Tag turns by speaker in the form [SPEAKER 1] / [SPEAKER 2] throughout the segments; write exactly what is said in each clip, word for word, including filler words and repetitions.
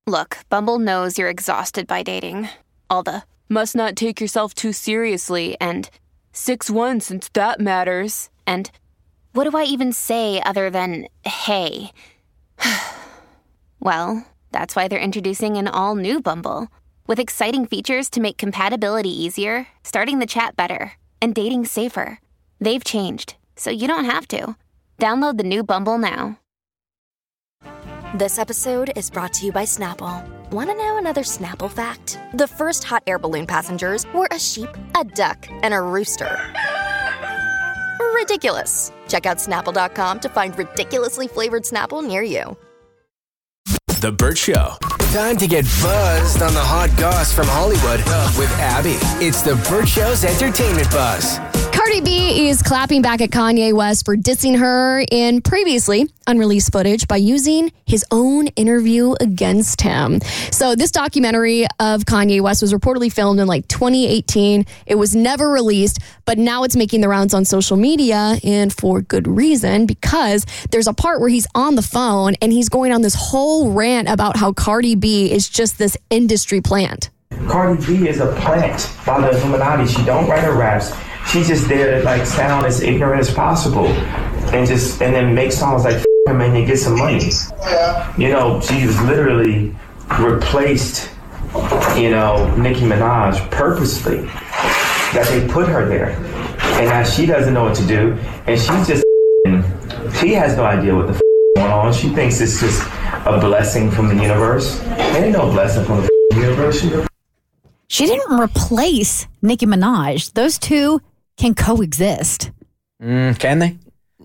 [SPEAKER 1] Look, Bumble knows you're exhausted by dating. All the must not take yourself too seriously and six one since that matters. And what do I even say other than hey? Well, that's why they're introducing an all-new Bumble with exciting features to make compatibility easier, starting the chat better, and dating safer. They've changed, so you don't have to. Download the new Bumble now.
[SPEAKER 2] This episode is brought to you by Snapple. Want to know another Snapple fact? The first hot air balloon passengers were a sheep, a duck, and a rooster. Ridiculous. Check out Snapple dot com to find ridiculously flavored Snapple near you.
[SPEAKER 3] The Burt Show.
[SPEAKER 4] Time to get buzzed on the hot goss from Hollywood with Abby. It's the Burt Show's entertainment buzz.
[SPEAKER 5] Cardi B is clapping back at Kanye West for dissing her in previously unreleased footage by using his own interview against him. So this documentary of Kanye West was reportedly filmed in like twenty eighteen. It was never released, but now it's making the rounds on social media, and for good reason, because there's a part where he's on the phone and he's going on this whole rant about how Cardi B is just this industry plant.
[SPEAKER 6] Cardi B is a plant by the Illuminati. She don't write her raps. She's just there to like sound as ignorant as possible, and just and then make songs like F- him and you get some money. Yeah. You know, she was literally replaced, you know, Nicki Minaj purposely. That they put her there, and now she doesn't know what to do, and she's just she has no idea what the f- going on. She thinks it's just a blessing from the universe. There ain't no blessing from the f- universe. She
[SPEAKER 7] She didn't replace Nicki Minaj. Those two can coexist.
[SPEAKER 8] Mm, can they?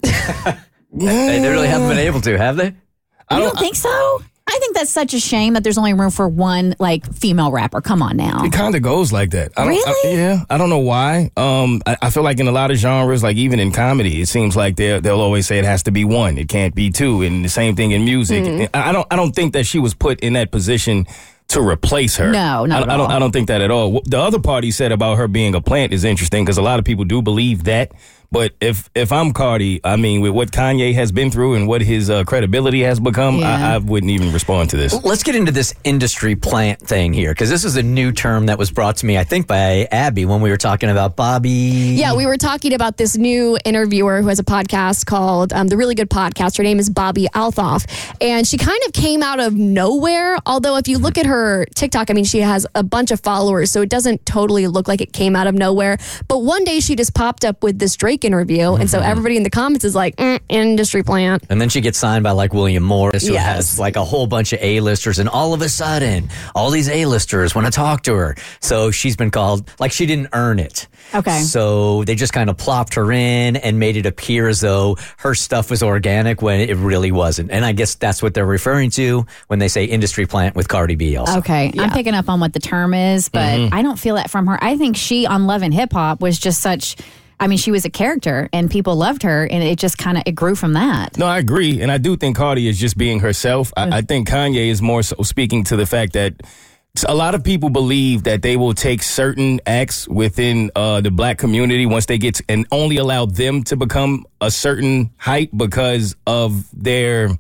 [SPEAKER 8] they? They really haven't been able to, have they?
[SPEAKER 7] I don't, you don't think so? I think that's such a shame that there's only room for one like female rapper. Come on now.
[SPEAKER 9] It kind of goes like that. I don't,
[SPEAKER 7] really?
[SPEAKER 9] I, yeah. I don't know why. Um, I, I feel like in a lot of genres, like even in comedy, it seems like they'll they'll always say it has to be one. It can't be two. And the same thing in music. Mm. I don't I don't think that she was put in that position to replace her.
[SPEAKER 7] No, not
[SPEAKER 9] I,
[SPEAKER 7] at
[SPEAKER 9] I don't.
[SPEAKER 7] all.
[SPEAKER 9] I don't think that at all. The other part he said about her being a plant is interesting because a lot of people do believe that. But if if I'm Cardi, I mean, with what Kanye has been through and what his uh, credibility has become,
[SPEAKER 7] Yeah.
[SPEAKER 9] I, I wouldn't even respond to this.
[SPEAKER 8] Let's get into this industry plant thing here, because this is a new term that was brought to me, I think, by Abby when we were talking about Bobby.
[SPEAKER 5] Yeah, we were talking about this new interviewer who has a podcast called um, The Really Good Podcast. Her name is Bobby Althoff. And she kind of came out of nowhere. Although if you look at her TikTok, I mean, she has a bunch of followers, so it doesn't totally look like it came out of nowhere. But one day she just popped up with this Drake interview. And so everybody in the comments is like, mm, industry plant.
[SPEAKER 8] And then she gets signed by like William Morris, who
[SPEAKER 5] Yes.
[SPEAKER 8] has like a whole bunch of A-listers. And all of a sudden, all these A-listers want to talk to her. So she's been called, like she didn't earn it.
[SPEAKER 7] Okay.
[SPEAKER 8] So they just kind of plopped her in and made it appear as though her stuff was organic when it really wasn't. And I guess that's what they're referring to when they say industry plant with Cardi B also.
[SPEAKER 7] Okay, I'm picking up on what the term is, but
[SPEAKER 8] Mhm.
[SPEAKER 7] I don't feel that from her. I think she on Love and Hip Hop was just such. I mean, she was a character and people loved her, and it just kind of it grew from that.
[SPEAKER 9] No, I agree. And I do think Cardi is just being herself. I, I think Kanye is more so speaking to the fact that a lot of people believe that they will take certain acts within uh, the black community once they get to, and only allow them to become a certain height because of their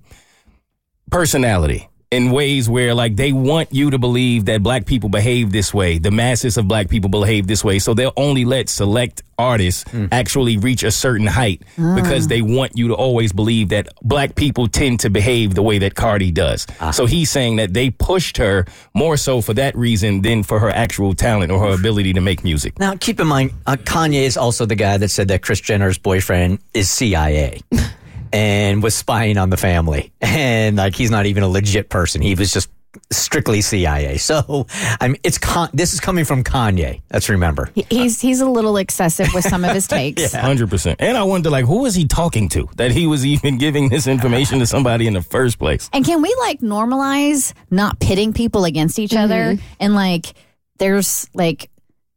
[SPEAKER 9] personality. In ways where, like, they want you to believe that black people behave this way. The masses of black people behave this way. So they'll only let select artists mm. actually reach a certain height mm. because they want you to always believe that black people tend to behave the way that Cardi does. Ah. So he's saying that they pushed her more so for that reason than for her actual talent or her ability to make music.
[SPEAKER 8] Now, keep in mind, uh, Kanye is also the guy that said that Kris Jenner's boyfriend is C I A. And was spying on the family. And like, he's not even a legit person. He was just strictly C I A. So, I mean, it's con- this is coming from Kanye. Let's remember.
[SPEAKER 7] He's he's a little excessive with some of his takes.
[SPEAKER 9] Yeah. one hundred percent. And I wonder, like, who is he talking to that he was even giving this information to somebody in the first place?
[SPEAKER 7] And can we, like, normalize not pitting people against each mm-hmm. other? And, like, there's, like,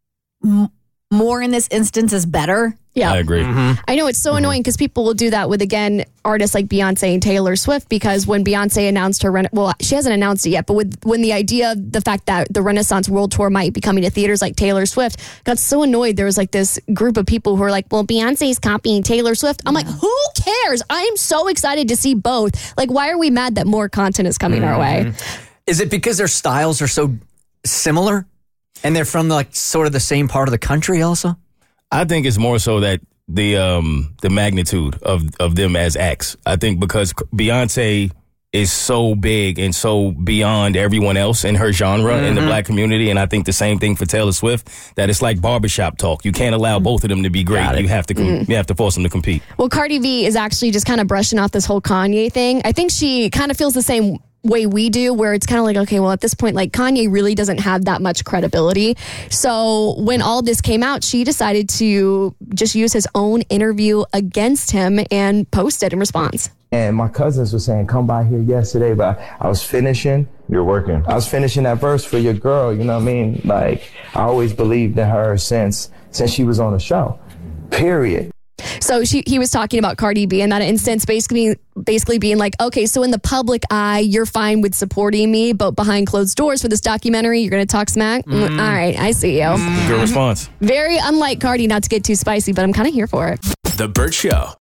[SPEAKER 7] m- more in this instance is better.
[SPEAKER 5] Yeah,
[SPEAKER 9] I agree.
[SPEAKER 5] Mm-hmm. I know it's so mm-hmm. annoying because people will do that with, again, artists like Beyonce and Taylor Swift, because when Beyonce announced her, rena- well, she hasn't announced it yet, but with when the idea of the fact that the Renaissance World Tour might be coming to theaters like Taylor Swift, got so annoyed. There was like this group of people who were like, well, Beyonce's copying Taylor Swift. I'm yeah. like, who cares? I am so excited to see both. Like, why are we mad that more content is coming mm-hmm. our way?
[SPEAKER 8] Is it because their styles are so similar and they're from like sort of the same part of the country also?
[SPEAKER 9] I think it's more so that the um, the magnitude of, of them as acts. I think because Beyonce is so big and so beyond everyone else in her genre mm-hmm. in the black community. And I think the same thing for Taylor Swift, that it's like barbershop talk. You can't allow both of them to be great. You have to com- mm. you have to force them to compete.
[SPEAKER 5] Well, Cardi B is actually just kind of brushing off this whole Kanye thing. I think she kind of feels the same way we do, where it's kind of like, okay, well, at this point, like Kanye really doesn't have that much credibility. So when all this came out, she decided to just use his own interview against him and post it in response.
[SPEAKER 6] And my cousins were saying, come by here yesterday, but I was finishing.
[SPEAKER 10] You're working.
[SPEAKER 6] I was finishing that verse for your girl, you know what I mean? Like, I always believed in her since since she was on the show, period.
[SPEAKER 5] So she, he was talking about Cardi B in that instance, basically basically being like, okay, so in the public eye, you're fine with supporting me, but behind closed doors for this documentary, you're going to talk smack? Mm. All right, I see you.
[SPEAKER 9] Mm. Good response.
[SPEAKER 5] Very unlike Cardi, not to get too spicy, but I'm kind of here for it.
[SPEAKER 3] The Burt Show.